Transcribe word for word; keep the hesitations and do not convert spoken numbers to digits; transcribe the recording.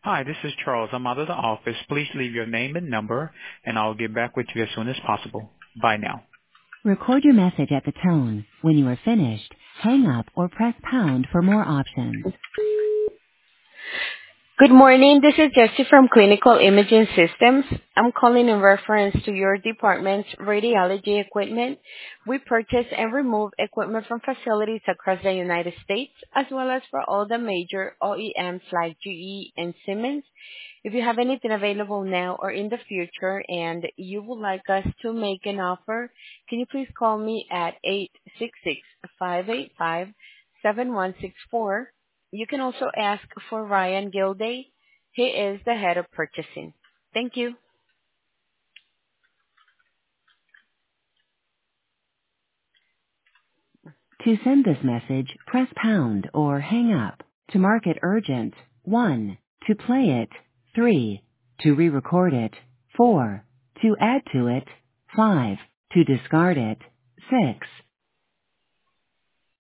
Hi, this is Charles. I'm out of the office. Please leave your name and number, and I'll get back with you as soon as possible. Bye now. Record your message at the tone. When you are finished, hang up or press pound for more options. Good morning. This is Jessie from Clinical Imaging Systems. I'm calling in reference to your department's radiology equipment. We purchase and remove equipment from facilities across the United States, as well as for all the major O E Ms like G E and Siemens. If you have anything available now or in the future and you would like us to make an offer, can you please call me at eight six six, five eight five, seven one six four. You can also ask for Ryan Gilday. He is the head of purchasing. Thank you. To send this message, press pound or hang up. To mark it urgent, one. To play it, three. To re-record it, four. To add to it, five. To discard it, six.